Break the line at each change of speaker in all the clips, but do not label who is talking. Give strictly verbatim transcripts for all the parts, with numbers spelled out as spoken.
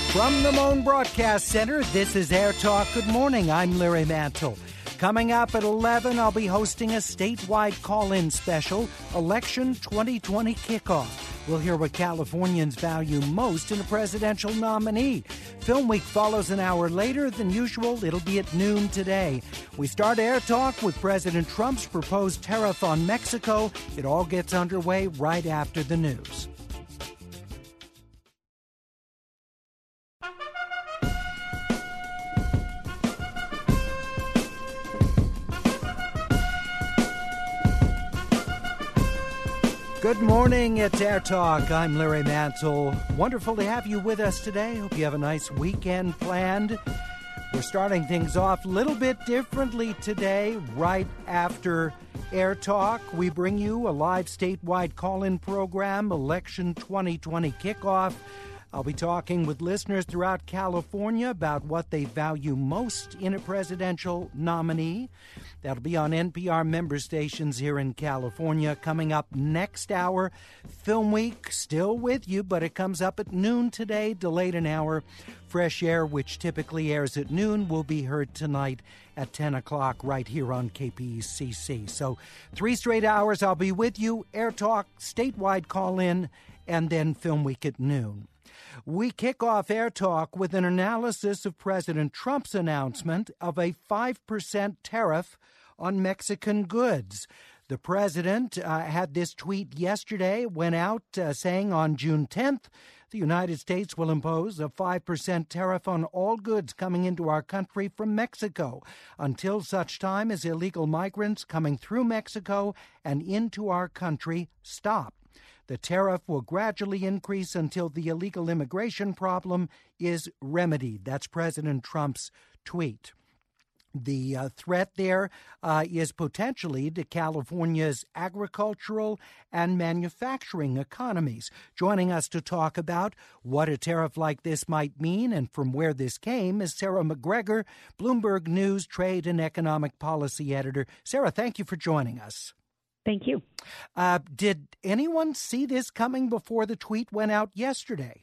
From the Moan Broadcast Center, this is Air Talk. Good morning. I'm Larry Mantle. Coming up at eleven, I'll be hosting a statewide call-in special, Election twenty twenty Kickoff. We'll hear what Californians value most in a presidential nominee. Film Week follows an hour later than usual. It'll be at noon today. We start Air Talk with President Trump's proposed tariff on Mexico. It all gets underway right after the news. Good morning, it's Air Talk. I'm Larry Mantle. Wonderful to have you with us today. Hope you have a nice weekend planned. We're starting things off a little bit differently today. Right after Air Talk, we bring you a live statewide call-in program, Election twenty twenty Kickoff. I'll be talking with listeners throughout California about what they value most in a presidential nominee. That'll be on N P R member stations here in California. Coming up next hour, Film Week, still with you, but it comes up at noon today, delayed an hour. Fresh Air, which typically airs at noon, will be heard tonight at ten o'clock right here on K P C C. So three straight hours I'll be with you. Air Talk, statewide call-in, and then Film Week at noon. We kick off Air Talk with an analysis of President Trump's announcement of a five percent tariff on Mexican goods. The president uh, had this tweet yesterday, went out uh, saying on June tenth, the United States will impose a five percent tariff on all goods coming into our country from Mexico until such time as illegal migrants coming through Mexico and into our country stop. The tariff will gradually increase until the illegal immigration problem is remedied. That's President Trump's tweet. The uh, threat there uh, is potentially to California's agricultural and manufacturing economies. Joining us to talk about what a tariff like this might mean and from where this came is Sarah McGregor, Bloomberg News Trade and Economic Policy Editor. Sarah, thank you for joining us.
Thank you.
Uh, did anyone see this coming before the tweet went out yesterday?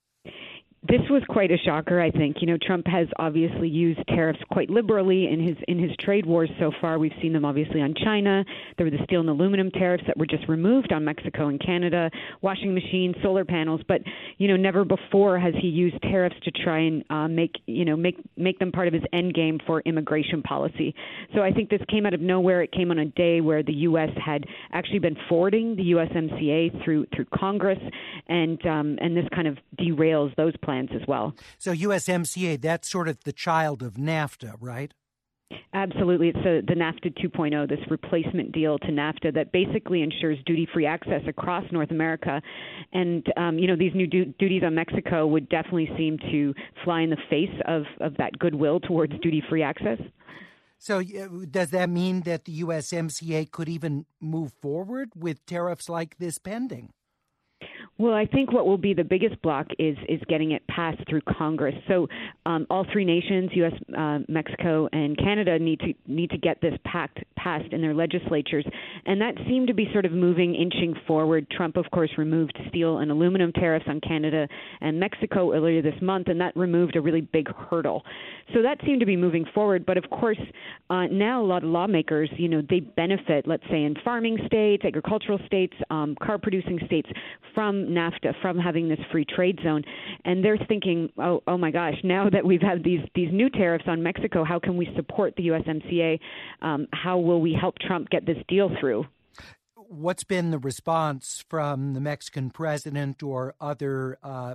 This was quite a shocker, I think. You know, Trump has obviously used tariffs quite liberally in his in his trade wars so far. We've seen them obviously on China. There were the steel and aluminum tariffs that were just removed on Mexico and Canada, washing machines, solar panels. But, you know, never before has he used tariffs to try and uh, make, you know, make make them part of his end game for immigration policy. So I think this came out of nowhere. It came on a day where the U S had actually been forwarding the U S M C A through through Congress, and um, and this kind of derails those plans as well.
So U S M C A, that's sort of the child of NAFTA, right?
Absolutely. It's a, the NAFTA two point oh, this replacement deal to NAFTA that basically ensures duty-free access across North America. And, um, you know, these new du- duties on Mexico would definitely seem to fly in the face of, of that goodwill towards duty-free access.
So uh, does that mean that the U S M C A could even move forward with tariffs like this pending?
Well, I think what will be the biggest block is is getting it passed through Congress. So um, all three nations, U S, uh, Mexico, and Canada, need to need to get this pact passed in their legislatures. And that seemed to be sort of moving, inching forward. Trump, of course, removed steel and aluminum tariffs on Canada and Mexico earlier this month, and that removed a really big hurdle. So that seemed to be moving forward. But, of course, uh, now a lot of lawmakers, you know, they benefit, let's say, in farming states, agricultural states, um, car-producing states, from NAFTA, from having this free trade zone. And they're thinking, oh, oh my gosh, now that we've had these these new tariffs on Mexico, how can we support the U S M C A? Um, how will we help Trump get this deal through?
What's been the response from the Mexican president or other uh,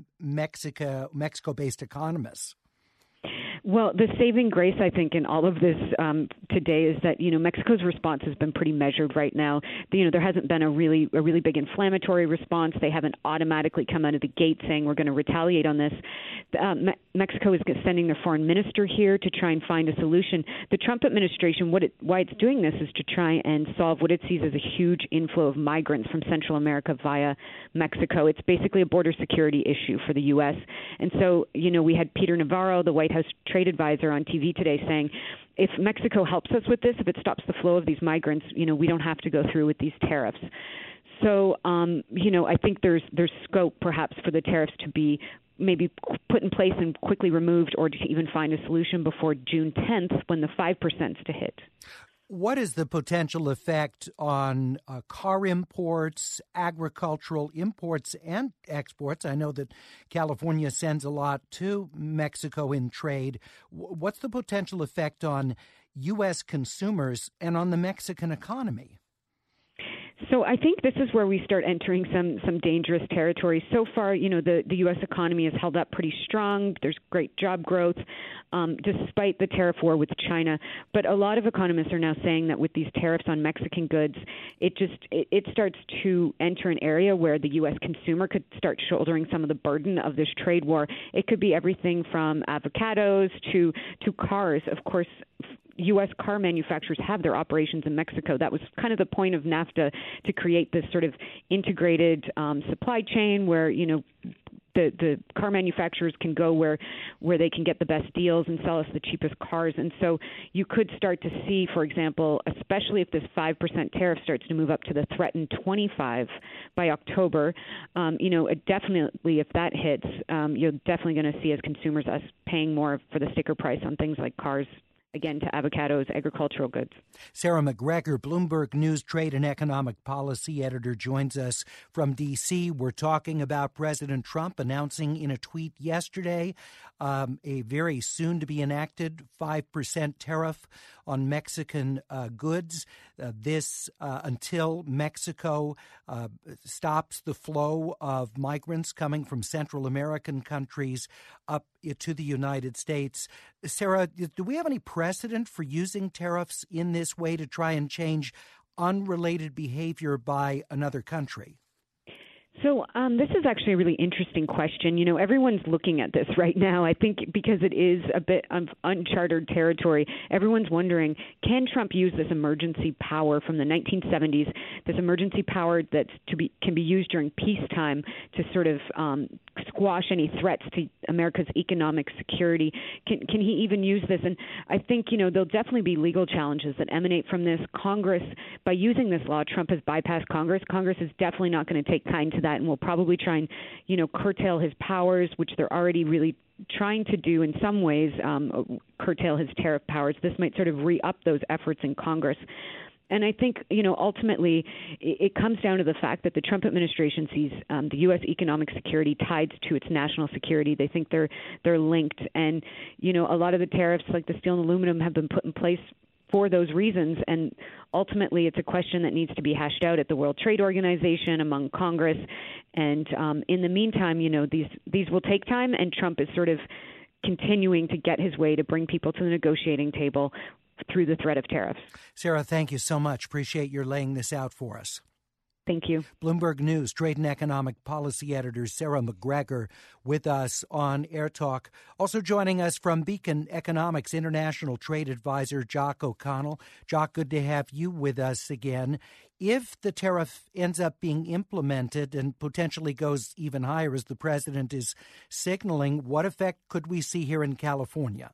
Mexico, Mexico-based economists?
Well, the saving grace, I think, in all of this um, today is that, you know, Mexico's response has been pretty measured right now. You know, there hasn't been a really a really big inflammatory response. They haven't automatically come out of the gate saying we're going to retaliate on this. Um, Me- Mexico is sending their foreign minister here to try and find a solution. The Trump administration, what it, why it's doing this is to try and solve what it sees as a huge inflow of migrants from Central America via Mexico. It's basically a border security issue for the U S. And so, you know, we had Peter Navarro, the White House trade advisor, on T V today saying, if Mexico helps us with this, if it stops the flow of these migrants, you know, we don't have to go through with these tariffs. So, um, you know, I think there's there's scope perhaps for the tariffs to be maybe put in place and quickly removed, or to even find a solution before June tenth when the five percent is to hit.
What is the potential effect on uh, car imports, agricultural imports, and exports? I know that California sends a lot to Mexico in trade. W- what's the potential effect on U S consumers and on the Mexican economy?
So I think this is where we start entering some some dangerous territory. So far, you know, the, the U S economy has held up pretty strong. There's great job growth, um, despite the tariff war with China. But a lot of economists are now saying that with these tariffs on Mexican goods, it just it, it starts to enter an area where the U S consumer could start shouldering some of the burden of this trade war. It could be everything from avocados to to cars. Of course, U S car manufacturers have their operations in Mexico. That was kind of the point of NAFTA, to create this sort of integrated um, supply chain where, you know, the, the car manufacturers can go where where they can get the best deals and sell us the cheapest cars. And so you could start to see, for example, especially if this five percent tariff starts to move up to the threatened twenty-five by October, um, you know, it definitely, if that hits, um, you're definitely going to see as consumers us paying more for the sticker price on things like cars, again, to avocados, agricultural goods.
Sarah McGregor, Bloomberg News trade and economic policy editor, joins us from D C. We're talking about President Trump announcing in a tweet yesterday um, a very soon-to-be-enacted five percent tariff on Mexican uh, goods. Uh, this uh, until Mexico uh, stops the flow of migrants coming from Central American countries up to the United States. Sarah, do we have any precedent for using tariffs in this way to try and change unrelated behavior by another country?
So um, this is actually a really interesting question. You know, everyone's looking at this right now, I think, because it is a bit of uncharted territory. Everyone's wondering, can Trump use this emergency power from the nineteen seventies, this emergency power that's to be can be used during peacetime to sort of um, squash any threats to America's economic security? Can, can he even use this? And I think, you know, there'll definitely be legal challenges that emanate from this. Congress, by using this law, Trump has bypassed Congress. Congress is definitely not going to take kind to that and will probably try and, you know, curtail his powers, which they're already really trying to do in some ways, um, curtail his tariff powers. This might sort of re-up those efforts in Congress. And I think, you know, ultimately it comes down to the fact that the Trump administration sees um, the U S economic security tied to its national security. They think they're they're linked. And, you know, a lot of the tariffs like the steel and aluminum have been put in place for those reasons. And ultimately, it's a question that needs to be hashed out at the World Trade Organization, among Congress. And um, in the meantime, you know, these these will take time, and Trump is sort of continuing to get his way to bring people to the negotiating table through the threat of tariffs.
Sarah, thank you so much. Appreciate your laying this out for us.
Thank you.
Bloomberg News trade and economic policy editor Sarah McGregor with us on Air Talk. Also joining us from Beacon Economics international trade advisor Jock O'Connell. Jock, good to have you with us again. If the tariff ends up being implemented and potentially goes even higher, as the president is signaling, what effect could we see here in California?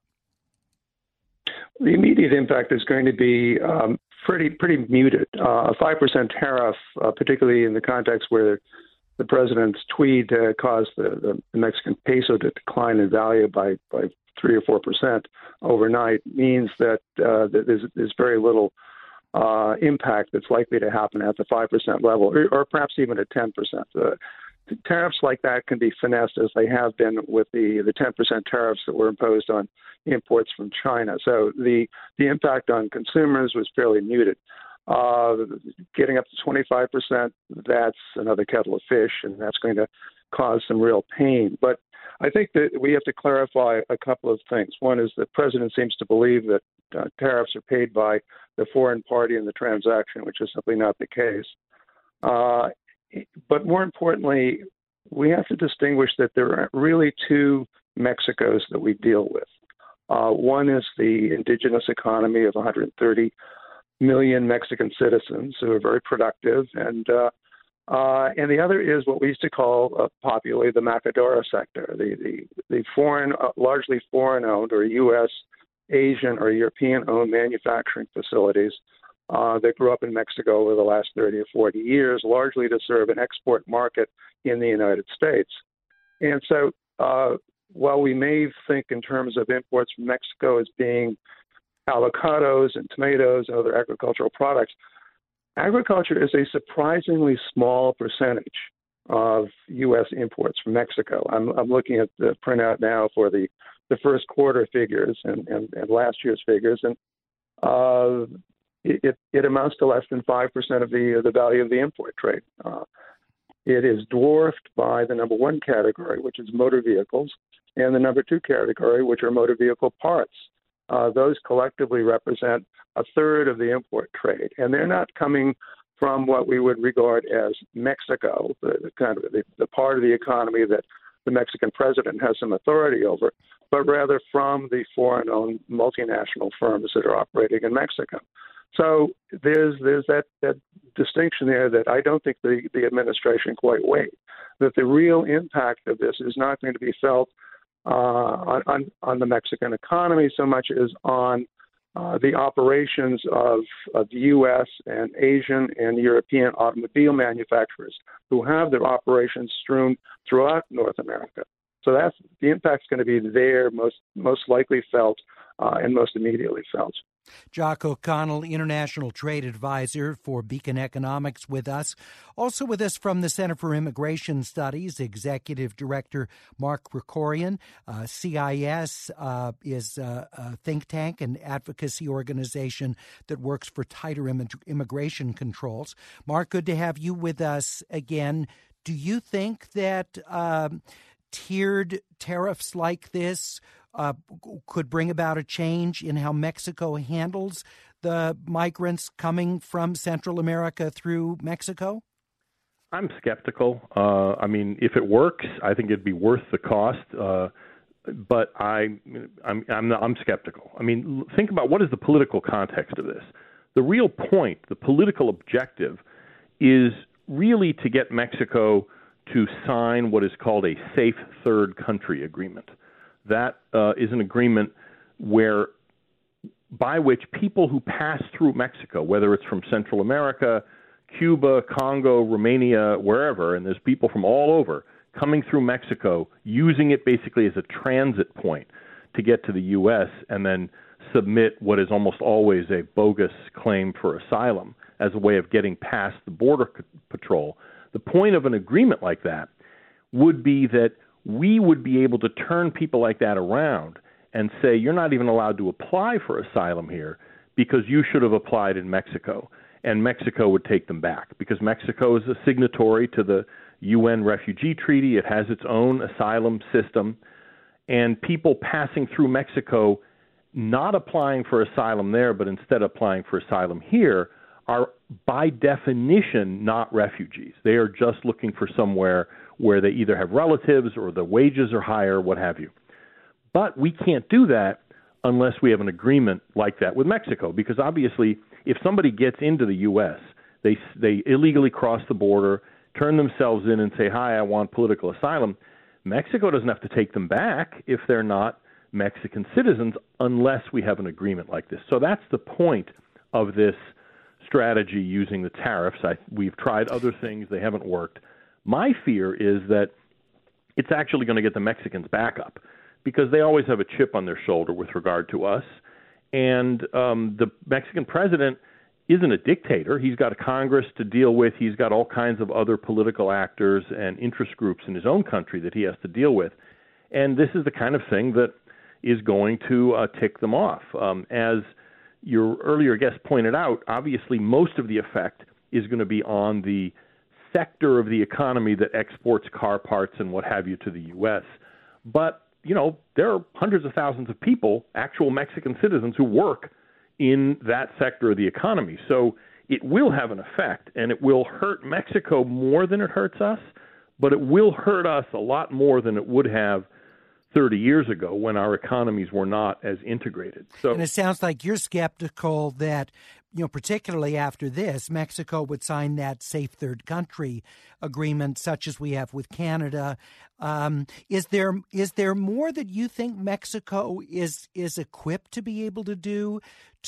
The immediate impact is going to be um, pretty pretty muted. Uh, a five percent tariff, uh, particularly in the context where the president's tweet uh, caused the, the Mexican peso to decline in value by, by three or four percent overnight, means that, uh, that there's, there's very little uh, impact that's likely to happen at the five percent level, or, or perhaps even at ten percent. Uh, Tariffs like that can be finessed, as they have been with the, the ten percent tariffs that were imposed on imports from China. So the, the impact on consumers was fairly muted. Uh, getting up to twenty-five percent, that's another kettle of fish, and that's going to cause some real pain. But I think that we have to clarify a couple of things. One is the president seems to believe that uh, tariffs are paid by the foreign party in the transaction, which is simply not the case. Uh, But more importantly, we have to distinguish that there are really two Mexicos that we deal with. Uh, one is the indigenous economy of one hundred thirty million Mexican citizens who are very productive, and uh, uh, and the other is what we used to call uh, popularly the Maquiladora sector, the the, the foreign, uh, largely foreign-owned or U S, Asian, or European-owned manufacturing facilities Uh, that grew up in Mexico over the last thirty or forty years, largely to serve an export market in the United States. And so uh, while we may think in terms of imports from Mexico as being avocados and tomatoes and other agricultural products, agriculture is a surprisingly small percentage of U S imports from Mexico. I'm, I'm looking at the printout now for the, the first quarter figures and, and, and last year's figures, and uh, it, it amounts to less than five percent of the, the value of the import trade. Uh, it is dwarfed by the number one category, which is motor vehicles, and the number two category, which are motor vehicle parts. Uh, those collectively represent a third of the import trade, and they're not coming from what we would regard as Mexico, the, the kind of the, the part of the economy that the Mexican president has some authority over, but rather from the foreign-owned multinational firms that are operating in Mexico. So there's there's that, that distinction there that I don't think the, the administration quite weighed, that the real impact of this is not going to be felt uh, on, on, on the Mexican economy so much as on Uh, the operations of, of U S and Asian and European automobile manufacturers who have their operations strewn throughout North America. So that's the impact's going to be there, most most likely felt uh, and most immediately felt.
Jock O'Connell, International Trade Advisor for Beacon Economics, with us. Also with us from the Center for Immigration Studies, Executive Director Mark Krikorian. Uh, C I S uh, is a, a think tank and advocacy organization that works for tighter im- immigration controls. Mark, good to have you with us again. Do you think that um, tiered tariffs like this Uh, could bring about a change in how Mexico handles the migrants coming from Central America through Mexico?
I'm skeptical. Uh, I mean, if it works, I think it'd be worth the cost. Uh, but I, I'm, I'm, I'm skeptical. I mean, think about what is the political context of this. The real point, the political objective, is really to get Mexico to sign what is called a safe third country agreement. That uh, is an agreement where, by which people who pass through Mexico, whether it's from Central America, Cuba, Congo, Romania, wherever, and there's people from all over coming through Mexico, using it basically as a transit point to get to the U S and then submit what is almost always a bogus claim for asylum as a way of getting past the border patrol. The point of an agreement like that would be that we would be able to turn people like that around and say, you're not even allowed to apply for asylum here because you should have applied in Mexico. And Mexico would take them back because Mexico is a signatory to the U N Refugee Treaty. It has its own asylum system. And people passing through Mexico, not applying for asylum there, but instead applying for asylum here, are by definition not refugees. They are just looking for somewhere where they either have relatives or the wages are higher, what have you. But we can't do that unless we have an agreement like that with Mexico, because obviously if somebody gets into the U S, they they illegally cross the border, turn themselves in and say, hi, I want political asylum, Mexico doesn't have to take them back if they're not Mexican citizens unless we have an agreement like this. So that's the point of this strategy using the tariffs. I, we've tried other things. They haven't worked. My fear is that it's actually going to get the Mexicans back up because they always have a chip on their shoulder with regard to us. And um, the Mexican president isn't a dictator. He's got a Congress to deal with. He's got all kinds of other political actors and interest groups in his own country that he has to deal with. And this is the kind of thing that is going to uh, tick them off. Um, as your earlier guest pointed out, obviously most of the effect is going to be on the sector of the economy that exports car parts and what have you to the U S. But, you know, there are hundreds of thousands of people, actual Mexican citizens, who work in that sector of the economy. So it will have an effect, and it will hurt Mexico more than it hurts us, but it will hurt us a lot more than it would have thirty years ago when our economies were not as integrated. So,
and it sounds like you're skeptical that you know, particularly after this, Mexico would sign that safe third country agreement, such as we have with Canada. Um, is there is there more that you think Mexico is is equipped to be able to do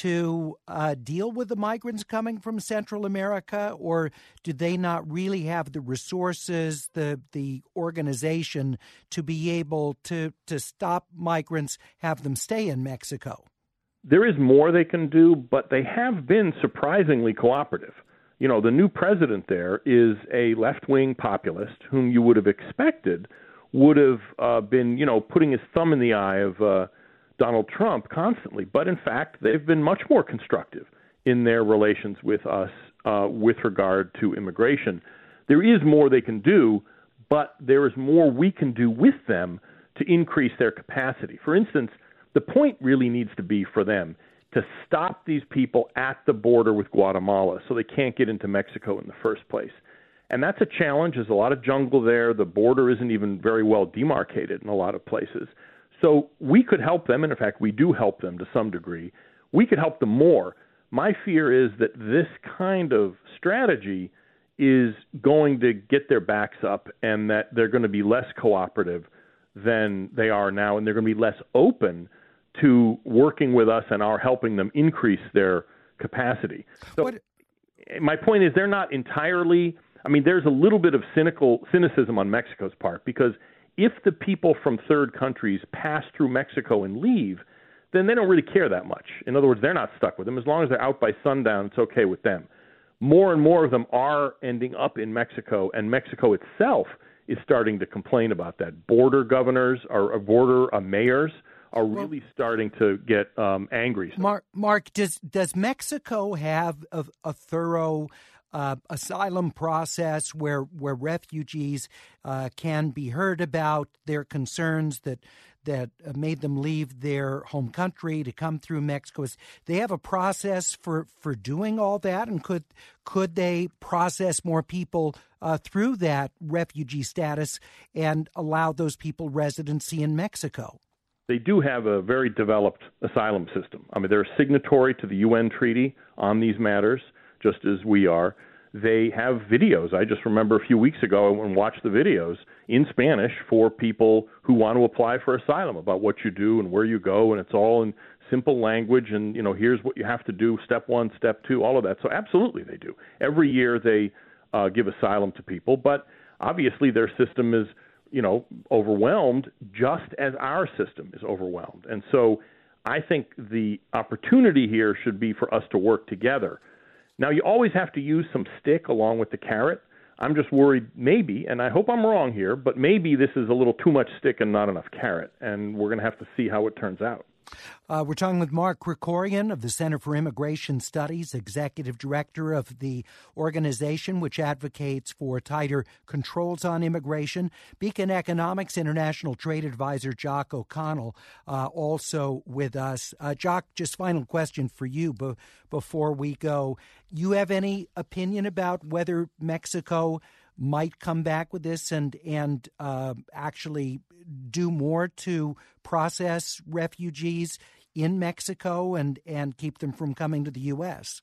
to uh, deal with the migrants coming from Central America, or do they not really have the resources, the the organization to be able to to stop migrants, have them stay in Mexico?
There is more they can do, but they have been surprisingly cooperative. You know, the new president there is a left-wing populist whom you would have expected would have uh, been, you know, putting his thumb in the eye of uh, Donald Trump constantly. But in fact, they've been much more constructive in their relations with us uh, with regard to immigration. There is more they can do, but there is more we can do with them to increase their capacity. For instance, the point really needs to be for them to stop these people at the border with Guatemala so they can't get into Mexico in the first place. And that's a challenge. There's a lot of jungle there. The border isn't even very well demarcated in a lot of places. So we could help them, and in fact, we do help them to some degree. We could help them more. My fear is that this kind of strategy is going to get their backs up and that they're going to be less cooperative than they are now, and they're going to be less open to working with us and our helping them increase their capacity. So what? My point is they're not entirely, I mean, there's a little bit of cynical cynicism on Mexico's part, because if the people from third countries pass through Mexico and leave, then they don't really care that much. In other words, they're not stuck with them. As long as they're out by sundown, it's okay with them. More and more of them are ending up in Mexico, and Mexico itself is starting to complain about that. Border governors or, or border uh, mayors are really well, starting to get um, angry.
Mark, Mark, does does Mexico have a, a thorough uh, asylum process where where refugees uh, can be heard about their concerns that that made them leave their home country to come through Mexico? They have a process for, for doing all that, and could could they process more people uh, through that refugee status and allow those people residency in Mexico?
They do have a very developed asylum system. I mean, they're a signatory to the U N treaty on these matters, just as we are. They have videos. I just remember a few weeks ago I went and watched the videos in Spanish for people who want to apply for asylum about what you do and where you go, and it's all in simple language, and, you know, here's what you have to do, step one, step two, all of that. So absolutely they do. Every year they uh, give asylum to people, but obviously their system is, you know, overwhelmed just as our system is overwhelmed. And so I think the opportunity here should be for us to work together. Now, you always have to use some stick along with the carrot. I'm just worried maybe, and I hope I'm wrong here, but maybe this is a little too much stick and not enough carrot, and we're going to have to see how it turns out.
Uh, we're talking with Mark Krikorian of the Center for Immigration Studies, executive director of the organization which advocates for tighter controls on immigration. Beacon Economics International Trade Advisor Jock O'Connell uh, also with us. Uh, Jock, just final question for you be- before we go. You have any opinion about whether Mexico might come back with this and and uh, actually do more to process refugees in Mexico and, and keep them from coming to the U S?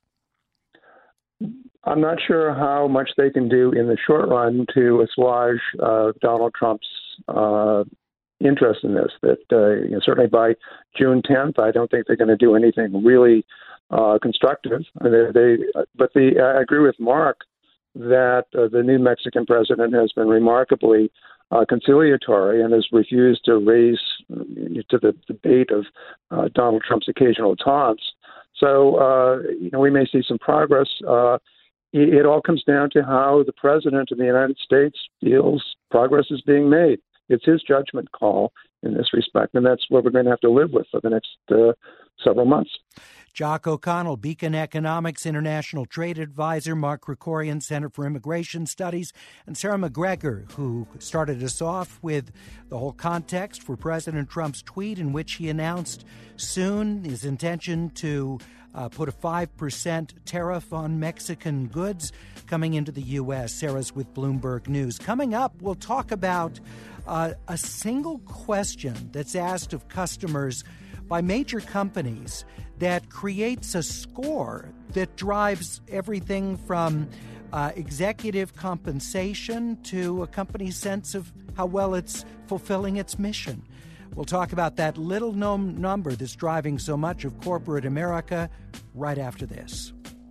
I'm not sure how much they can do in the short run to assuage uh, Donald Trump's uh, interest in this. That uh, you know, certainly by June tenth, I don't think they're going to do anything really uh, constructive. They, they, but the, I agree with Mark that uh, the new Mexican president has been remarkably uh, conciliatory and has refused to raise uh, to the debate of uh, Donald Trump's occasional taunts. So, uh, you know, we may see some progress. Uh, it, it all comes down to how the president of the United States feels progress is being made. It's his judgment call in this respect, and that's what we're going to have to live with for the next uh, several months.
Jock O'Connell, Beacon Economics International Trade Advisor, Mark Krikorian, Center for Immigration Studies, and Sarah McGregor, who started us off with the whole context for President Trump's tweet in which he announced soon his intention to uh, put a five percent tariff on Mexican goods coming into the U S. Sarah's with Bloomberg News. Coming up, we'll talk about uh, a single question that's asked of customers by major companies that creates a score that drives everything from uh, executive compensation to a company's sense of how well it's fulfilling its mission. We'll talk about that little-known number that's driving so much of corporate America right after this.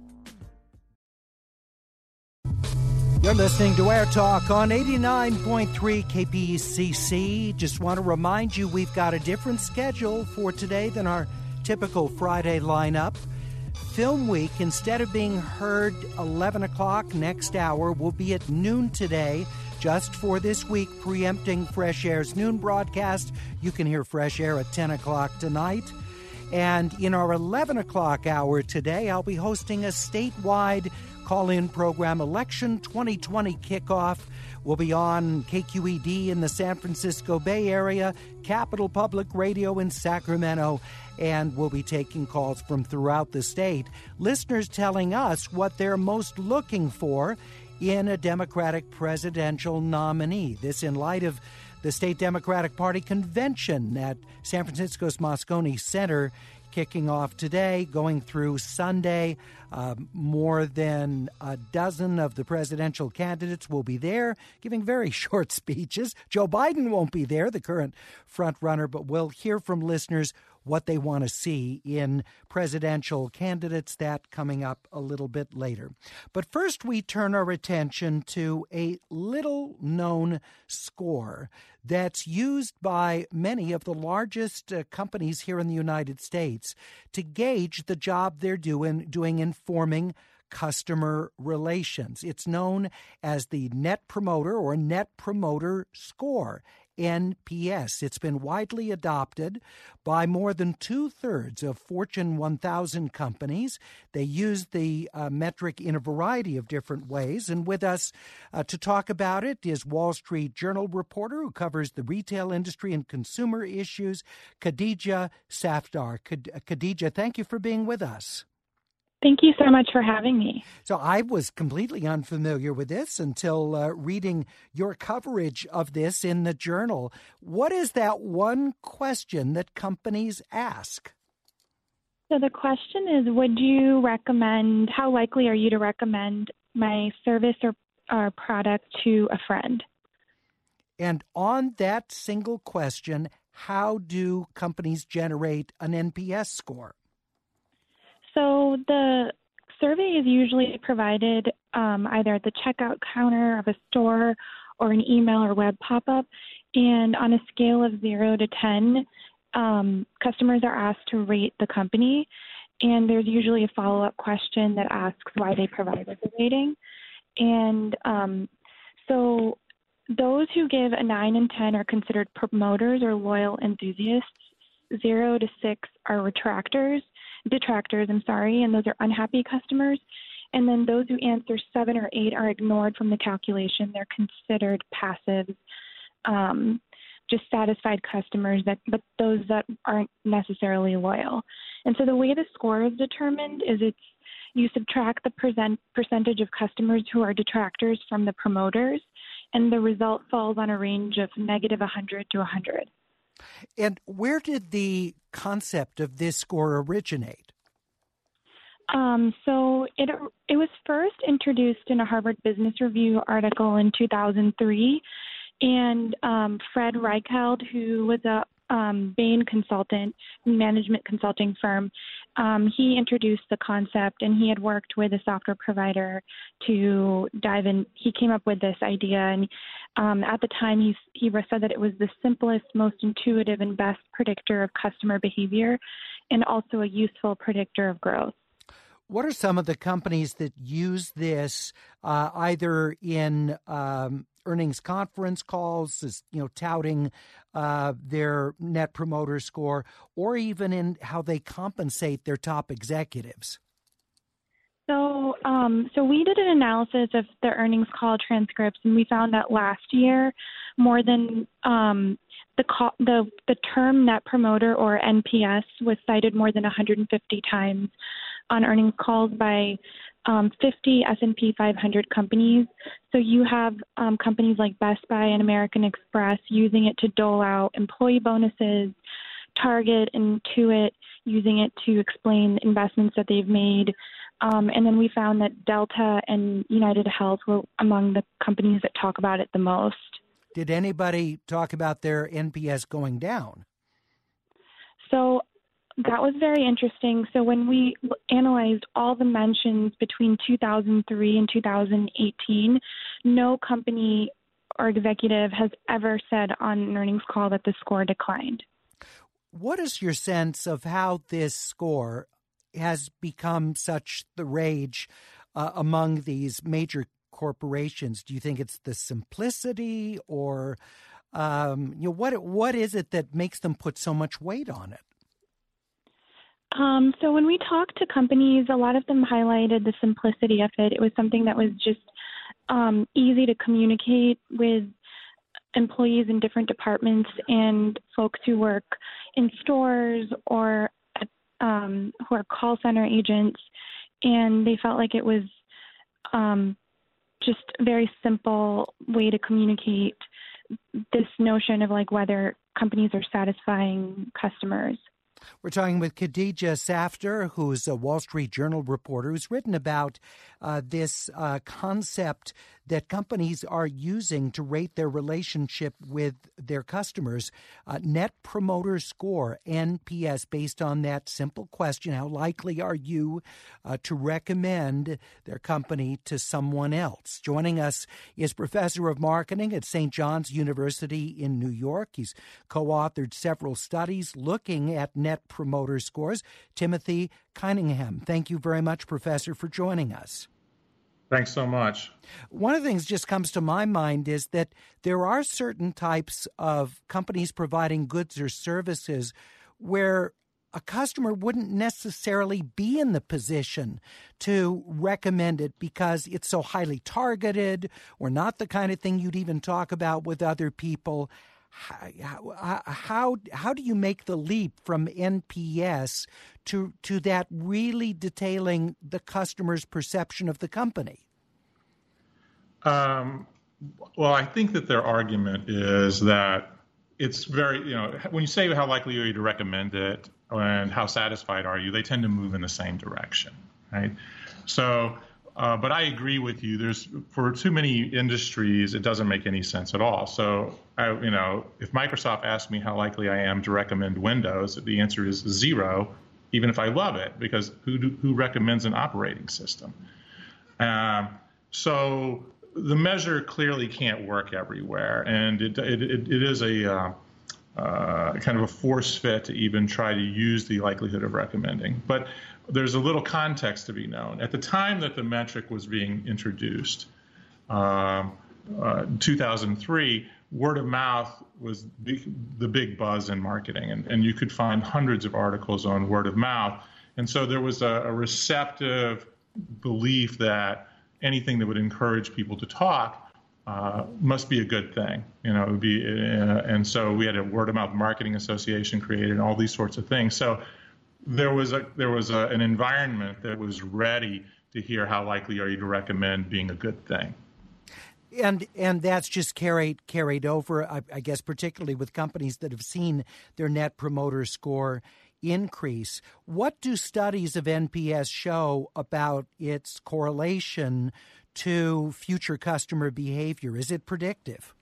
You're listening to Air Talk on eighty-nine point three K P C C. Just want to remind you we've got a different schedule for today than our typical Friday lineup. Film Week, instead of being heard eleven o'clock next hour, will be at noon today. Just for this week, preempting Fresh Air's noon broadcast. You can hear Fresh Air at ten o'clock tonight. And in our eleven o'clock hour today, I'll be hosting a statewide call-in program, Election twenty twenty Kickoff. We'll be on K Q E D in the San Francisco Bay Area, Capital Public Radio in Sacramento, and we'll be taking calls from throughout the state. Listeners telling us what they're most looking for in a Democratic presidential nominee. This in light of the State Democratic Party convention at San Francisco's Moscone Center kicking off today, going through Sunday. Uh, more than a dozen of the presidential candidates will be there, giving very short speeches. Joe Biden won't be there, the current front runner, but we'll hear from listeners what they want to see in presidential candidates. That coming up a little bit later. But first, we turn our attention to a little-known score that's used by many of the largest uh, companies here in the United States to gauge the job they're doing, doing in forming customer relations. It's known as the Net Promoter or Net Promoter Score, N P S. It's been widely adopted by more than two-thirds of Fortune one thousand companies. They use the uh, metric in a variety of different ways. And with us uh, to talk about it is Wall Street Journal reporter who covers the retail industry and consumer issues, Khadija Safdar. Khadija, thank you for being with us.
Thank you so much for having me.
So I was completely unfamiliar with this until uh, reading your coverage of this in the Journal. What is that one question that companies ask?
So the question is, would you recommend, how likely are you to recommend my service or, or product to a friend?
And on that single question, how do companies generate an N P S score?
So the survey is usually provided um, either at the checkout counter of a store or an email or web pop-up. And on a scale of zero to ten, um, customers are asked to rate the company. And there's usually a follow-up question that asks why they provided the rating. And um, so those who give a nine and ten are considered promoters or loyal enthusiasts. Zero to six are retractors. detractors, I'm sorry, and those are unhappy customers. And then those who answer seven or eight are ignored from the calculation. They're considered passives, um, just satisfied customers, that, but those that aren't necessarily loyal. And so the way the score is determined is it's you subtract the present percentage of customers who are detractors from the promoters, and the result falls on a range of negative one hundred to one hundred.
And where did the concept of this score originate?
Um, so it it was first introduced in a Harvard Business Review article in two thousand three, and um, Fred Reichheld, who was a um, Bain consultant, management consulting firm, um, he introduced the concept, and he had worked with a software provider to dive in. He came up with this idea, and um, at the time he, he said that it was the simplest, most intuitive, and best predictor of customer behavior, and also a useful predictor of growth.
What are some of the companies that use this uh, either in um, earnings conference calls, you know, touting uh, their Net Promoter Score, or even in how they compensate their top executives?
So, um, so we did an analysis of the earnings call transcripts, and we found that last year, more than um, the call, the the term Net Promoter or N P S was cited more than one hundred fifty times on earnings calls by um, fifty S and P five hundred companies. So you have um, companies like Best Buy and American Express using it to dole out employee bonuses, Target, Intuit, using it to explain investments that they've made. Um, and then we found that Delta and United Health were among the companies that talk about it the most.
Did anybody talk about their N P S going down?
So that was very interesting. So when we analyzed all the mentions between two thousand three and two thousand eighteen, no company or executive has ever said on an earnings call that the score declined.
What is your sense of how this score has become such the rage uh, among these major corporations? Do you think it's the simplicity, or um, you know, what what is it that makes them put so much weight on it?
Um, so when we talked to companies, a lot of them highlighted the simplicity of it. It was something that was just um, easy to communicate with employees in different departments and folks who work in stores or um, who are call center agents. And they felt like it was um, just a very simple way to communicate this notion of like whether companies are satisfying customers.
We're talking with Khadija Safdar, who's a Wall Street Journal reporter who's written about uh, this uh, concept that companies are using to rate their relationship with their customers. Uh, Net Promoter Score, N P S, based on that simple question: how likely are you uh, to recommend their company to someone else? Joining us is Professor of Marketing at Saint John's University in New York. He's co-authored several studies looking at Net Promoter Scores. Timothy Cunningham. Thank you very much, Professor, for joining us.
Thanks so much.
One of the things just comes to my mind is that there are certain types of companies providing goods or services where a customer wouldn't necessarily be in the position to recommend it because it's so highly targeted or not the kind of thing you'd even talk about with other people. How, how, how do you make the leap from N P S to to that really detailing the customer's perception of the company?
Um, well, I think that their argument is that it's very, you know, when you say how likely are you to recommend it and how satisfied are you, they tend to move in the same direction, right? So, uh, but I agree with you. There's, for too many industries, it doesn't make any sense at all. So, I, you know, if Microsoft asks me how likely I am to recommend Windows, the answer is zero, even if I love it, because who do, who recommends an operating system? Um, so the measure clearly can't work everywhere, and it it, it, it is a uh, uh, kind of a force fit to even try to use the likelihood of recommending. But there's a little context to be known. At the time that the metric was being introduced, um, uh, two thousand three, word of mouth was the, the big buzz in marketing, and, and you could find hundreds of articles on word of mouth. And so there was a, a receptive belief that anything that would encourage people to talk uh, must be a good thing. You know, it would be, uh, and so we had a word of mouth marketing association created, and all these sorts of things. So there was a there was a, an environment that was ready to hear how likely are you to recommend being a good thing.
And and that's just carried carried over, I, I guess, particularly with companies that have seen their Net Promoter Score increase. What do studies of N P S show about its correlation to future customer behavior? Is it predictive?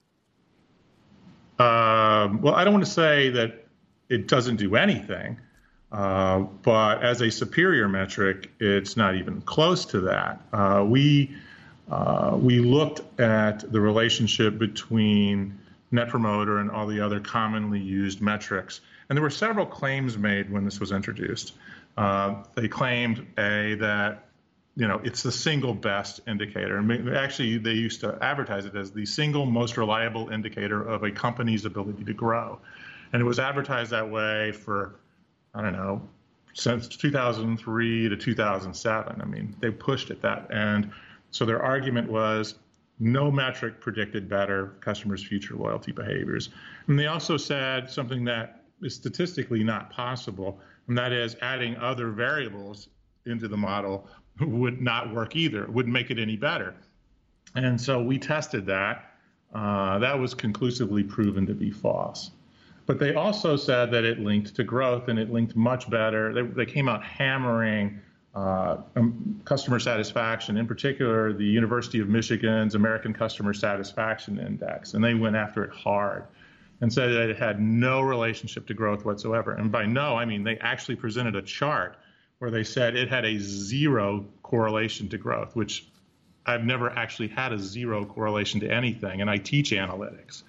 Um, well, I don't want to say that it doesn't do anything, uh, but as a superior metric, it's not even close to that. Uh, we uh, we looked at the relationship between Net Promoter and all the other commonly used metrics. And there were several claims made when this was introduced. Uh, they claimed, A, that, you know, it's the single best indicator. And actually, they used to advertise it as the single most reliable indicator of a company's ability to grow. And it was advertised that way for, I don't know, since two thousand three to two thousand seven. I mean, they pushed at that. And so their argument was no metric predicted better customers' future loyalty behaviors. And they also said something that is statistically not possible, and that is adding other variables into the model would not work either. It wouldn't make it any better. And so we tested that. Uh, that was conclusively proven to be false. But they also said that it linked to growth, and it linked much better. They, they came out hammering uh, um, customer satisfaction, in particular the University of Michigan's American Customer Satisfaction Index, and they went after it hard and said that it had no relationship to growth whatsoever. And by no, I mean they actually presented a chart where they said it had a zero correlation to growth, which I've never actually had a zero correlation to anything, and I teach analytics.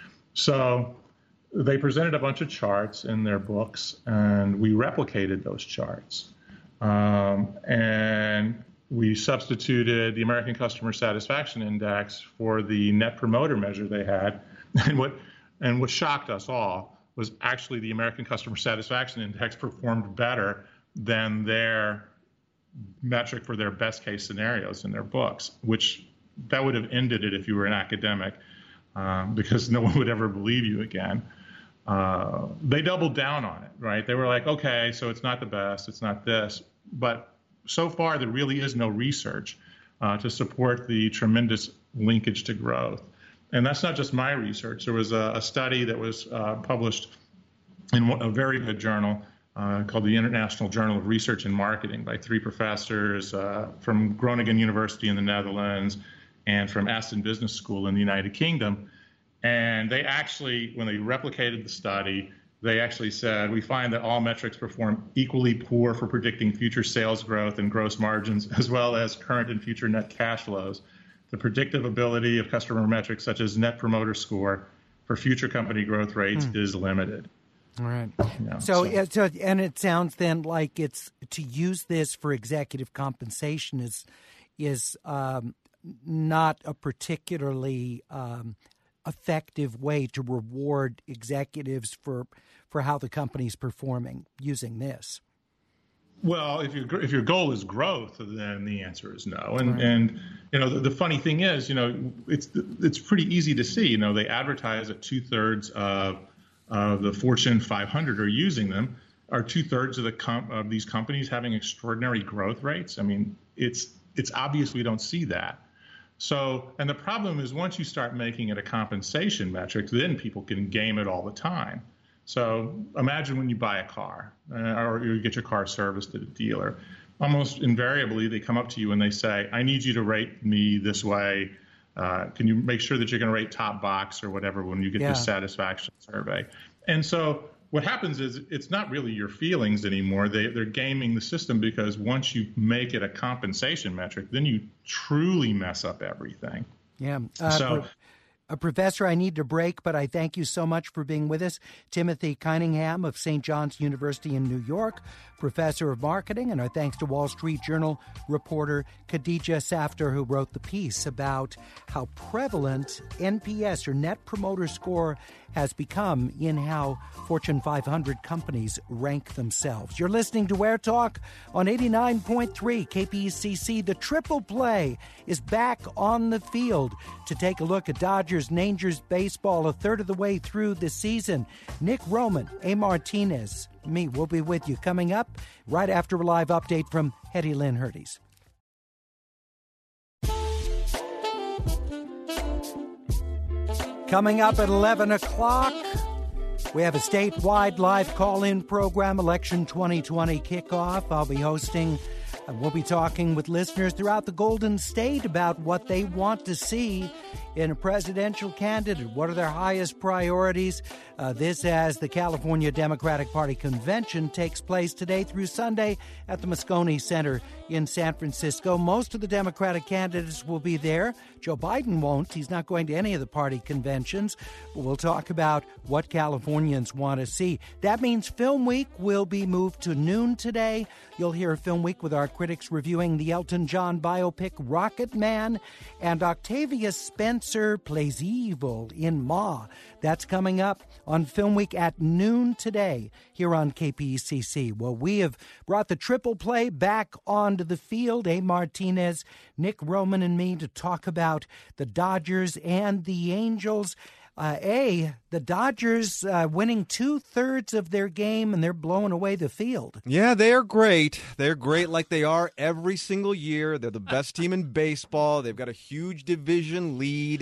So they presented a bunch of charts in their books, and we replicated those charts. Um, and we substituted the American Customer Satisfaction Index for the Net Promoter measure they had. And what and what shocked us all was actually the American Customer Satisfaction Index performed better than their metric for their best case scenarios in their books, which that would have ended it if you were an academic, um, because no one would ever believe you again. Uh, they doubled down on it, right? They were like, okay, so it's not the best, it's not this. But so far, there really is no research uh, to support the tremendous linkage to growth. And that's not just my research. There was a, a study that was uh, published in a very good journal uh, called the International Journal of Research and Marketing by three professors uh, from Groningen University in the Netherlands and from Aston Business School in the United Kingdom. And they actually, when they replicated the study, they actually said, we find that all metrics perform equally poor for predicting future sales growth and gross margins, as well as current and future net cash flows. The predictive ability of customer metrics, such as Net Promoter Score, for future company growth rates mm. is limited.
All right.
You know,
so,
so.
so, and it sounds then like it's to use this for executive compensation is is um, not a particularly um, effective way to reward executives for for how the company's performing using this.
Well, if your if your goal is growth, then the answer is no. And
right.
and you know the, the funny thing is, you know, it's it's pretty easy to see. You know, they advertise that two thirds of of the Fortune five hundred are using them. Are two thirds of the com- of these companies having extraordinary growth rates? I mean, it's it's obvious we don't see that. So, and the problem is once you start making it a compensation metric, then people can game it all the time. So imagine when you buy a car uh, or you get your car serviced at a dealer. Almost invariably, they come up to you and they say, I need you to rate me this way. Uh, can you make sure that you're going to rate top box or whatever when you get
yeah.
this satisfaction survey? And so what happens is it's not really your feelings anymore. They, they're gaming the system because once you make it a compensation metric, then you truly mess up everything.
Yeah. Uh,
so.
For- A professor, I need to break, but I thank you so much for being with us. Timothy Cunningham of Saint John's University in New York, professor of marketing, and our thanks to Wall Street Journal reporter Khadija Safdar, who wrote the piece about how prevalent N P S, or Net Promoter Score, has become in how Fortune five hundred companies rank themselves. You're listening to Where Talk on eighty-nine point three K P C C. The Triple Play is back on the field to take a look at Dodgers and Rangers baseball a third of the way through the season. Nick Roman, A. Martinez, me, will be with you coming up right after a live update from Hetty Lynn Hurties. Coming up at eleven o'clock, we have a statewide live call-in program, Election twenty twenty kickoff. I'll be hosting, and we'll be talking with listeners throughout the Golden State about what they want to see in a presidential candidate. What are their highest priorities? Uh, this as the California Democratic Party convention takes place today through Sunday at the Moscone Center in San Francisco. Most of the Democratic candidates will be there. Joe Biden won't. He's not going to any of the party conventions. But we'll talk about what Californians want to see. That means Film Week will be moved to noon today. You'll hear Film Week with our critics reviewing the Elton John biopic Rocket Man, and Octavia Spencer plays evil in Ma. That's coming up on Film Week at noon today here on K P C C. Well, we have brought the Triple Play back onto the field. A. Martinez, Nick Roman, and me to talk about the Dodgers and the Angels. Uh, A, the Dodgers uh, winning two-thirds of their game, and they're blowing away the field.
Yeah, they are great. They're great like they are every single year. They're the best team in baseball. They've got a huge division lead.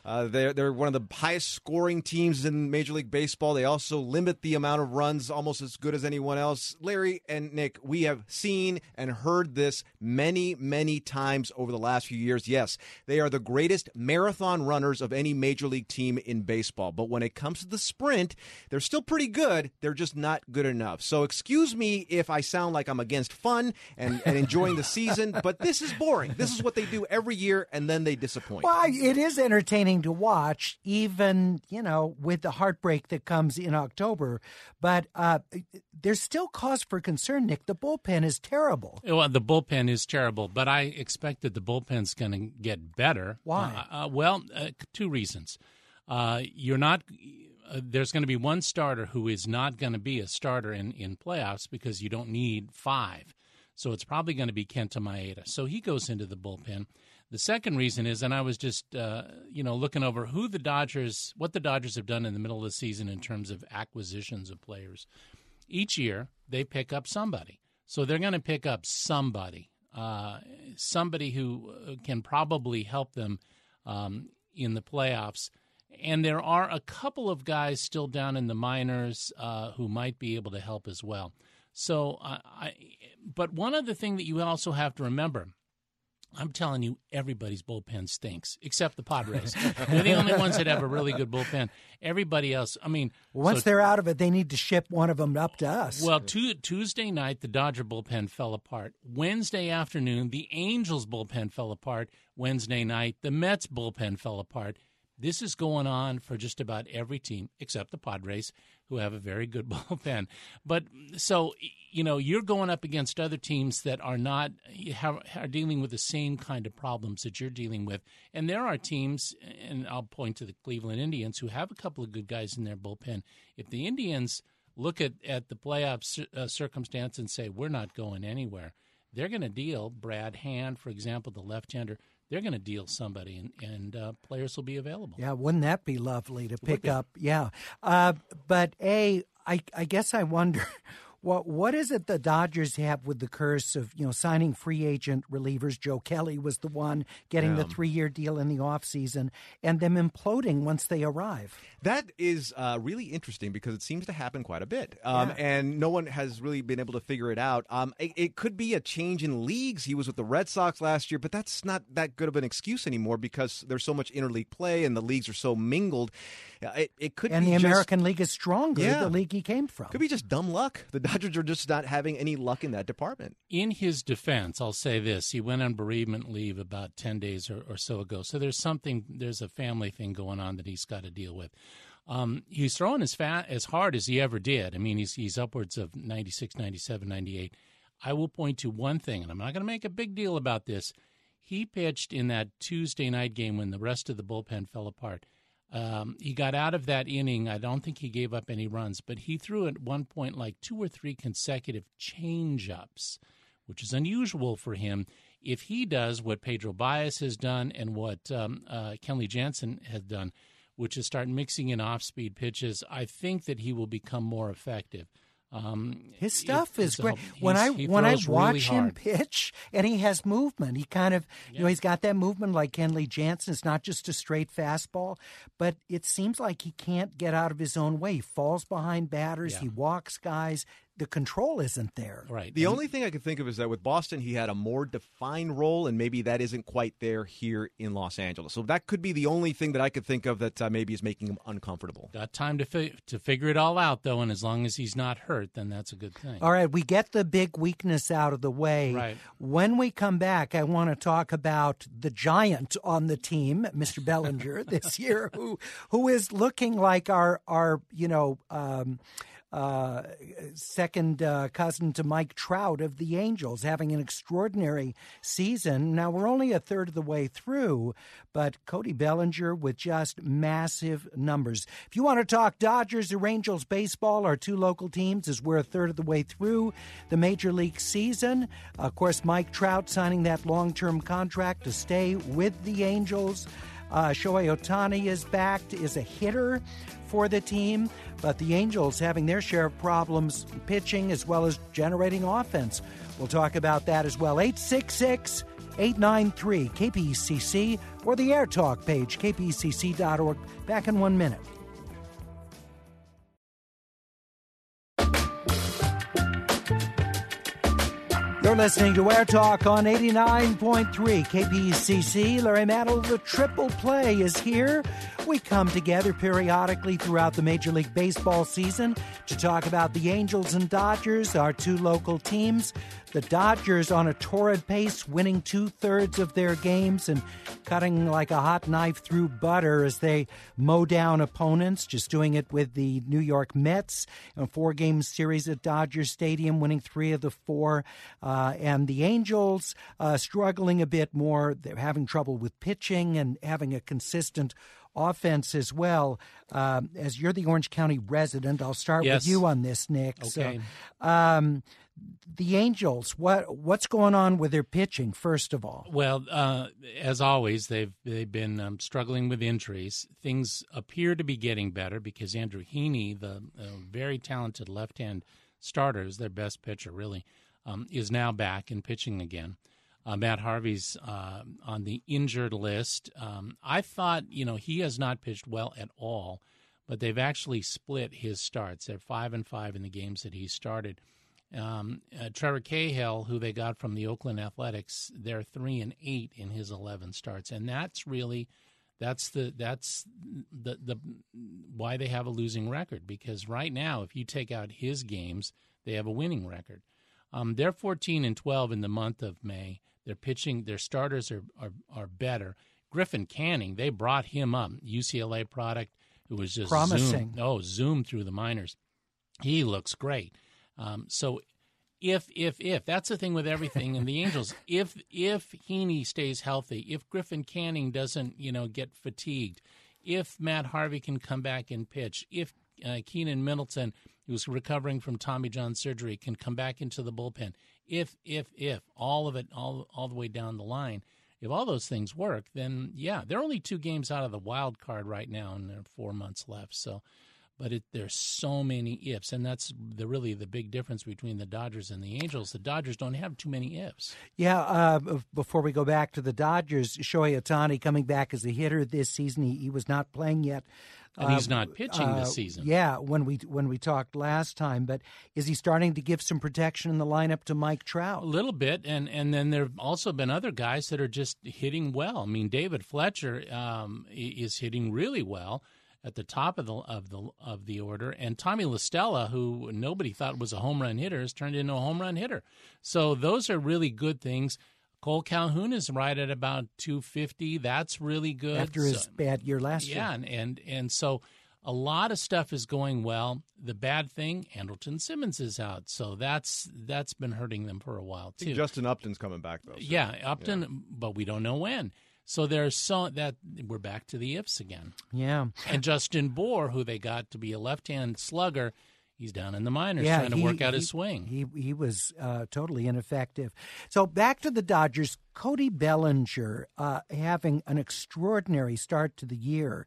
Uh, they're, they're one of the highest scoring teams in Major League Baseball. They also limit the amount of runs almost as good as anyone else. Larry and Nick, we have seen and heard this many, many times over the last few years. Yes, they are the greatest marathon runners of any Major League team in baseball. But when it comes to the sprint, they're still pretty good. They're just not good enough. So excuse me if I sound like I'm against fun and, and enjoying the season, but this is boring. This is what they do every year, and then they disappoint.
Well, it is entertaining to watch, even, you know, with the heartbreak that comes in October. But uh, there's still cause for concern, Nick. The bullpen is terrible.
Well, the bullpen is terrible, but I expected the bullpen's going to get better.
Why?
Uh, uh, well, uh, two reasons. Uh, you're not. Uh, there's going to be one starter who is not going to be a starter in, in playoffs because you don't need five. So it's probably going to be Kenta Maeda. So he goes into the bullpen. The second reason is, and I was just, uh, you know, looking over who the Dodgers, what the Dodgers have done in the middle of the season in terms of acquisitions of players. Each year, they pick up somebody. So they're going to pick up somebody, uh, somebody who can probably help them um, in the playoffs. And there are a couple of guys still down in the minors uh, who might be able to help as well. So, uh, I, but one other thing that you also have to remember, I'm telling you, everybody's bullpen stinks, except the Padres. They're the only ones that have a really good bullpen. Everybody else, I mean...
Once
so,
they're out of it, they need to ship one of them up to us.
Well, tu- Tuesday night, the Dodger bullpen fell apart. Wednesday afternoon, the Angels bullpen fell apart. Wednesday night, the Mets bullpen fell apart. This is going on for just about every team except the Padres, who have a very good bullpen. But so, you know, you're going up against other teams that are not have, are dealing with the same kind of problems that you're dealing with. And there are teams, and I'll point to the Cleveland Indians, who have a couple of good guys in their bullpen. If the Indians look at, at the playoff uh, circumstance and say, we're not going anywhere, they're going to deal Brad Hand, for example, the left-hander. They're going to deal somebody, and, and uh, players will be available.
Yeah, wouldn't that be lovely to pick up? Yeah. Uh, but, A, I, I guess I wonder, what what is it the Dodgers have with the curse of, you know, signing free agent relievers? Joe Kelly was the one getting
yeah.
the three-year deal in the offseason, and them imploding once they arrive.
That is uh, really interesting because it seems to happen quite a bit, um,
yeah.
and no one has really been able to figure it out. Um, it, it could be a change in leagues. He was with the Red Sox last year, but that's not that good of an excuse anymore because there's so much interleague play and the leagues are so mingled. It, it could
and
be
the
just,
American League is stronger,
yeah.
the league he came from.
Could be just dumb luck. The Dodgers are just not having any luck in that department.
In his defense, I'll say this. He went on bereavement leave about ten days or, or so ago. So there's something, there's a family thing going on that he's got to deal with. Um, he's throwing as fat, as hard as he ever did. I mean, he's he's upwards of ninety-six, ninety-seven, ninety-eight. I will point to one thing, and I'm not going to make a big deal about this. He pitched in that Tuesday night game when the rest of the bullpen fell apart. Um, he got out of that inning. I don't think he gave up any runs, but he threw at one point like two or three consecutive change-ups, which is unusual for him. If he does what Pedro Baez has done and what um, uh, Kenley Jansen has done, which is start mixing in off-speed pitches, I think that he will become more effective. Um,
His stuff
it,
is great.
A,
when I when I watch
really
him
hard.
pitch, and he has movement, he kind of yeah. you know he's got that movement like Kenley Jansen. It's not just a straight fastball, but it seems like he can't get out of his own way. He falls behind batters.
Yeah.
He walks guys. The control isn't there.
Right.
The
and,
only thing I can think of is that with Boston, he had a more defined role, and maybe that isn't quite there here in Los Angeles. So that could be the only thing that I could think of that uh, maybe is making him uncomfortable.
Got time to fi- to figure it all out, though, and as long as he's not hurt, then that's a good thing.
All right, we get the big weakness out of the way.
Right.
When we come back, I want to talk about the giant on the team, Mister Bellinger, this year, who who is looking like our our you know. Um, Uh, second uh, cousin to Mike Trout of the Angels, having an extraordinary season. Now, we're only a third of the way through, but Cody Bellinger with just massive numbers. If you want to talk Dodgers or Angels baseball, our two local teams, as we're a third of the way through the Major League season. Of course, Mike Trout signing that long-term contract to stay with the Angels. Uh, Shohei Ohtani is back, is a hitter for the team, but the Angels having their share of problems pitching as well as generating offense. We'll talk about that as well. eight six six, eight nine three K P C C or the Air Talk page, k p c c dot org. Back in one minute. You're listening to Air Talk on eighty-nine point three K P C C. Larry Mantle, the Triple Play is here. We come together periodically throughout the Major League Baseball season to talk about the Angels and Dodgers, our two local teams. The Dodgers on a torrid pace, winning two-thirds of their games and cutting like a hot knife through butter as they mow down opponents, just doing it with the New York Mets. A four-game series at Dodger Stadium, winning three of the four. Uh, and the Angels uh, struggling a bit more. They're having trouble with pitching and having a consistent offense as well. Uh, as you're the Orange County resident, I'll start
yes.
with you on this, Nick.
Okay.
So, um, the Angels, what what's going on with their pitching, first of all?
Well, uh, as always, they've they've been um, struggling with injuries. Things appear to be getting better because Andrew Heaney, the uh, very talented left-hand starter, is their best pitcher, really, um, is now back and pitching again. Uh, Matt Harvey's uh, on the injured list. Um, I thought, you know, he has not pitched well at all, but they've actually split his starts. They're five and five in the games that he started. Um, uh, Trevor Cahill, who they got from the Oakland Athletics, they're three and eight in his eleven starts, and that's really that's the that's the the why they have a losing record. Because right now, if you take out his games, they have a winning record. Um, they're fourteen and twelve in the month of May. They're pitching. Their starters are, are are better. Griffin Canning, they brought him up, U C L A product, who was just
promising.
Zoomed, oh, zoomed through the minors. He looks great. Um, so, if if if that's the thing with everything in the Angels, if if Heaney stays healthy, if Griffin Canning doesn't you know get fatigued, if Matt Harvey can come back and pitch, if uh, Keenan Middleton, who's recovering from Tommy John surgery, can come back into the bullpen, if if if all of it all all the way down the line, if all those things work, then yeah, they're only two games out of the wild card right now, and there are four months left. So. But it, there's so many ifs, and that's the really the big difference between the Dodgers and the Angels. The Dodgers don't have too many ifs.
Yeah, uh, before we go back to the Dodgers, Shohei Ohtani coming back as a hitter this season. He, he was not playing yet.
And he's
uh,
not pitching
uh,
this season.
Yeah, when we when we talked last time. But is he starting to give some protection in the lineup to Mike Trout?
A little bit, and, and then there have also been other guys that are just hitting well. I mean, David Fletcher um, is hitting really well at the top of the of the of the order, and Tommy La Stella, who nobody thought was a home run hitter, has turned into a home run hitter. So those are really good things. Cole Calhoun is right at about two fifty. That's really good
after his
so,
bad year last
yeah,
year.
Yeah, and, and and so a lot of stuff is going well. The bad thing, Andrelton Simmons is out, so that's that's been hurting them for a while too.
Justin Upton's coming back though. So.
Yeah, Upton, yeah. But we don't know when. So there's so that we're back to the ifs again.
Yeah.
And Justin Bour, who they got to be a left-hand slugger, he's down in the minors
yeah,
trying to
he,
work out
he,
his swing.
He he was uh, totally ineffective. So back to the Dodgers. Cody Bellinger uh, having an extraordinary start to the year.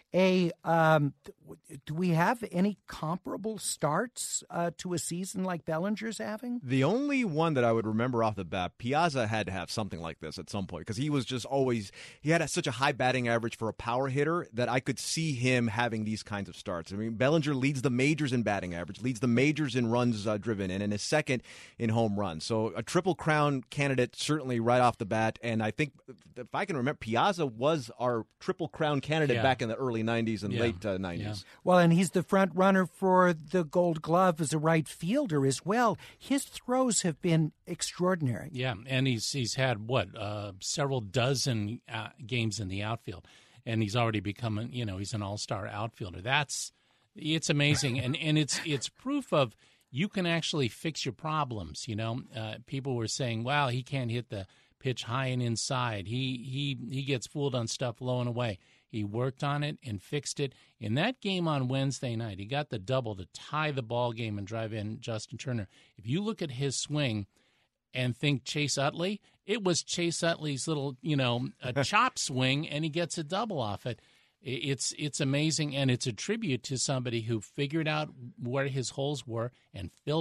A um, do we have any comparable starts uh, to a season like Bellinger's having?
The only one that I would remember off the bat, Piazza had to have something like this at some point because he was just always he had a, such a high batting average for a power hitter that I could see him having these kinds of starts. I mean, Bellinger leads the majors in batting average, leads the majors in runs uh, driven in, and is second in home runs. So a triple crown candidate certainly right off the bat. And I think if I can remember, Piazza was our triple crown candidate
yeah.
back in the early nineties and
yeah.
late uh, nineties.
Yeah.
Well, and he's the front runner for the Gold Glove as a right fielder as well. His throws have been extraordinary.
Yeah, and he's he's had what uh, several dozen uh, games in the outfield, and he's already become you know he's an all-star outfielder. That's it's amazing, and and it's it's proof of you can actually fix your problems. You know, uh, people were saying, "Wow, he can't hit the pitch high and inside. He he he gets fooled on stuff low and away." He worked on it and fixed it. In that game on Wednesday night, he got the double to tie the ball game and drive in Justin Turner. If you look at his swing and think Chase Utley, it was Chase Utley's little, you know, a chop swing, and he gets a double off it. It's it's amazing, and it's a tribute to somebody who figured out where his holes were and filled them.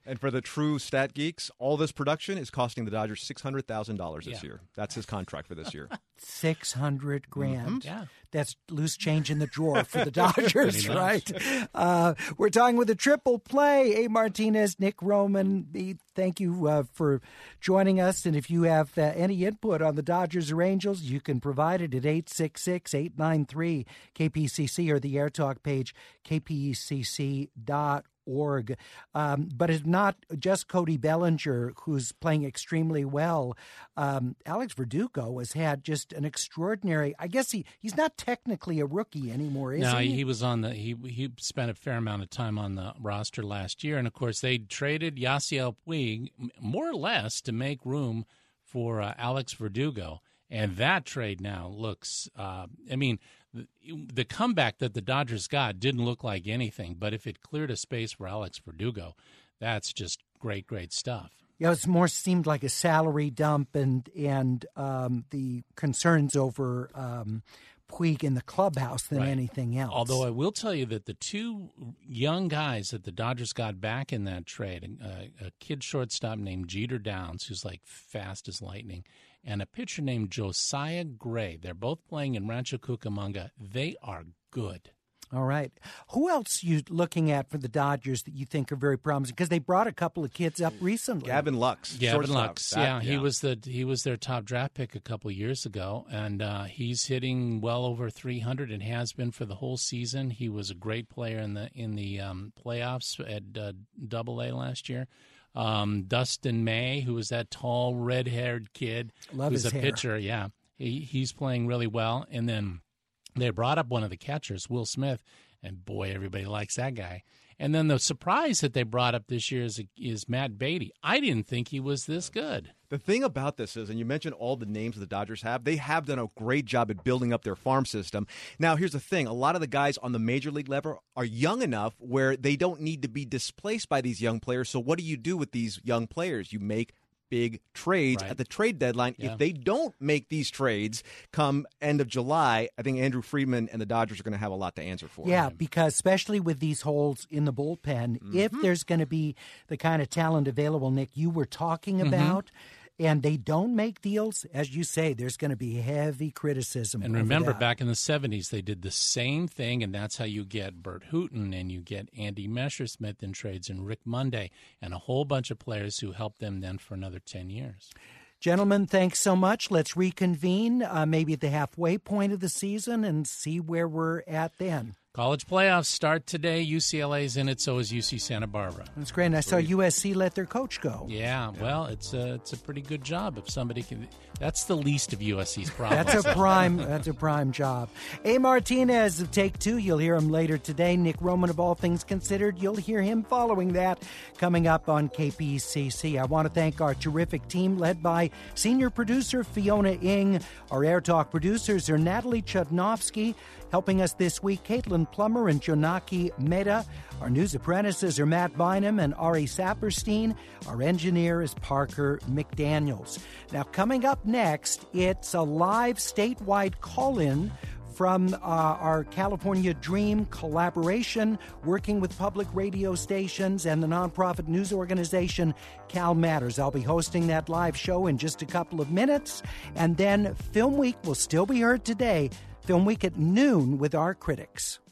And for the true stat geeks, all this production is costing the Dodgers six hundred thousand dollars this
Yeah.
year. That's his contract for this year.
Six hundred grand.
Mm-hmm. Yeah.
That's loose change in the drawer for the Dodgers,
Pretty much.
right? Uh, we're talking with a triple play. A. Martinez, Nick Roman. B, thank you uh, for joining us. And if you have uh, any input on the Dodgers or Angels, you can provide it at eight six six, eight nine three, K P C C or the Air Talk page, k p c c dot org. Um, but it's not just Cody Bellinger who's playing extremely well. Um, Alex Verdugo has had just an extraordinary, I guess he, he's not technically a rookie anymore, is
no,
he?
he was on the he he spent a fair amount of time on the roster last year, and of course they traded Yasiel Puig more or less to make room for uh, Alex Verdugo, and that trade now looks. Uh, I mean, the, the comeback that the Dodgers got didn't look like anything, but if it cleared a space for Alex Verdugo, that's just great, great stuff.
Yeah, it more seemed like a salary dump, and and um, the concerns over um, Puig in the clubhouse than
Right.
anything else.
Although I will tell you that the two young guys that the Dodgers got back in that trade, uh, a kid shortstop named Jeter Downs, who's like fast as lightning, and a pitcher named Josiah Gray, they're both playing in Rancho Cucamonga. They are good.
All right. Who else you looking at for the Dodgers that you think are very promising? Because they brought a couple of kids up recently.
Gavin Lux.
Gavin
shortstop.
Lux,
That-
yeah, he was the he was their top draft pick a couple years ago, and uh, he's hitting well over three hundred and has been for the whole season. He was a great player in the in the um, playoffs at uh, Double A last year. Um, Dustin May, who was that tall red-haired kid,
Love
who's
his
a
hair.
pitcher, yeah, he, he's playing really well. And then they brought up one of the catchers, Will Smith, and boy, everybody likes that guy. And then the surprise that they brought up this year is, is Matt Beatty. I didn't think he was this good.
The thing about this is, and you mentioned all the names the Dodgers have, they have done a great job at building up their farm system. Now, here's the thing. A lot of the guys on the major league level are young enough where they don't need to be displaced by these young players. So what do you do with these young players? You make big trades
Right.
at the trade deadline.
Yeah.
If they don't make these trades come end of July, I think Andrew Friedman and the Dodgers are going to have a lot to answer for.
Yeah, because especially with these holes in the bullpen, if there's going to be the kind of talent available, Nick, you were talking about, and they don't make deals, as you say, there's going to be heavy criticism.
And
over
remember,
that.
back in the seventies, they did the same thing, and that's how you get Bert Hooton and you get Andy Messersmith in trades and Rick Monday and a whole bunch of players who helped them then for another ten years.
Gentlemen, thanks so much. Let's reconvene uh, maybe at the halfway point of the season and see where we're at then.
College playoffs start today. U C L A's in it, so is U C Santa Barbara.
That's great. And I saw U S C let their coach go.
Yeah, well, it's a, it's a pretty good job if somebody can. That's the least of U S C's problems.
That's a prime. That's a prime job. A. Martinez of Take Two. You'll hear him later today. Nick Roman of All Things Considered. You'll hear him following that coming up on K P C C. I want to thank our terrific team led by senior producer Fiona Ing. Our Air Talk producers are Natalie Chudnovsky. Helping us this week, Caitlin Plummer and Jonaki Mehta. Our news apprentices are Matt Bynum and Ari Saperstein. Our engineer is Parker McDaniels. Now, coming up next, it's a live statewide call-in from uh, our California Dream collaboration, working with public radio stations and the nonprofit news organization Cal Matters. I'll be hosting that live show in just a couple of minutes. And then Film Week will still be heard today. Film Week at noon with our critics.